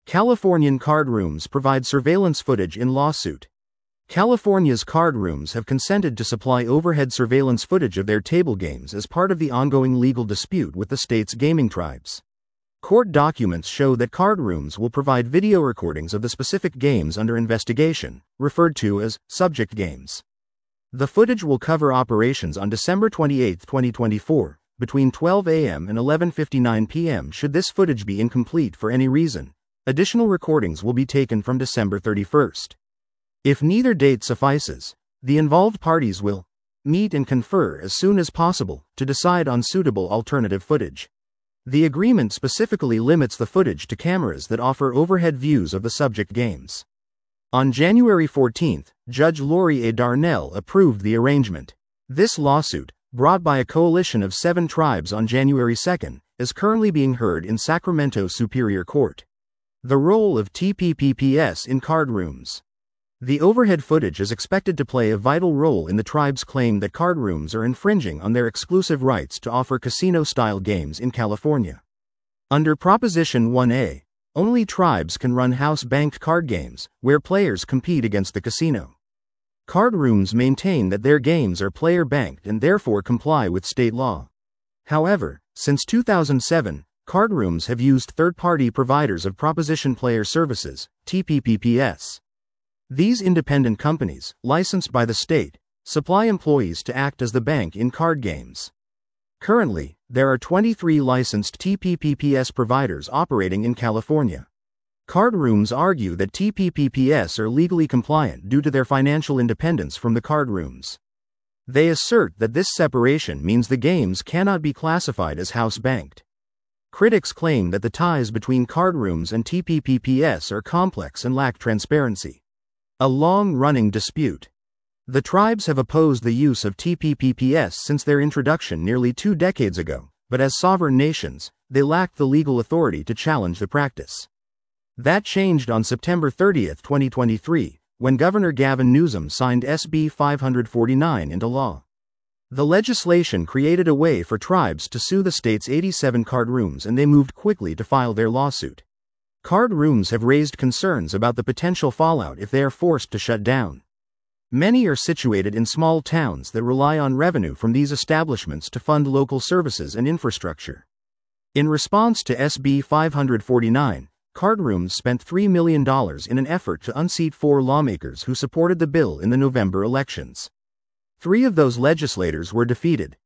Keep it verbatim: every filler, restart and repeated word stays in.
Californian card rooms provide surveillance footage in lawsuit. California's card rooms have consented to supply overhead surveillance footage of their table games as part of the ongoing legal dispute with the state's gaming tribes. Court documents show that card rooms will provide video recordings of the specific games under investigation, referred to as subject games. The footage will cover operations on December twenty-eighth, twenty twenty-four, between twelve a m and eleven fifty-nine p m Should this footage be incomplete for any reason, additional recordings will be taken from December thirty-first. If neither date suffices, the involved parties will meet and confer as soon as possible to decide on suitable alternative footage. The agreement specifically limits the footage to cameras that offer overhead views of the subject games. On January fourteenth, Judge Lori A. Darnell approved the arrangement. This lawsuit, brought by a coalition of seven tribes on January second, is currently being heard in Sacramento Superior Court. The role of T P P P S in card rooms. The overhead footage is expected to play a vital role in the tribe's claim that card rooms are infringing on their exclusive rights to offer casino-style games in California. Under Proposition one A, only tribes can run house-banked card games, where players compete against the casino. Card rooms maintain that their games are player-banked and therefore comply with state law. However, since two thousand seven, card rooms have used third-party providers of proposition player services, T P P P S. These independent companies, licensed by the state, supply employees to act as the bank in card games. Currently, there are twenty-three licensed T P P P S providers operating in California. Card rooms argue that T P P P S are legally compliant due to their financial independence from the card rooms. They assert that this separation means the games cannot be classified as house-banked. Critics claim that the ties between card rooms and T P P P S are complex and lack transparency. A long-running dispute. The tribes have opposed the use of T P P P S since their introduction nearly two decades ago, but as sovereign nations, they lacked the legal authority to challenge the practice. That changed on September thirtieth, twenty twenty-three, when Governor Gavin Newsom signed S B five forty-nine into law. The legislation created a way for tribes to sue the state's eighty-seven card rooms, and they moved quickly to file their lawsuit. Card rooms have raised concerns about the potential fallout if they are forced to shut down. Many are situated in small towns that rely on revenue from these establishments to fund local services and infrastructure. In response to S B five forty-nine, card rooms spent three million dollars in an effort to unseat four lawmakers who supported the bill in the November elections. Three of those legislators were defeated.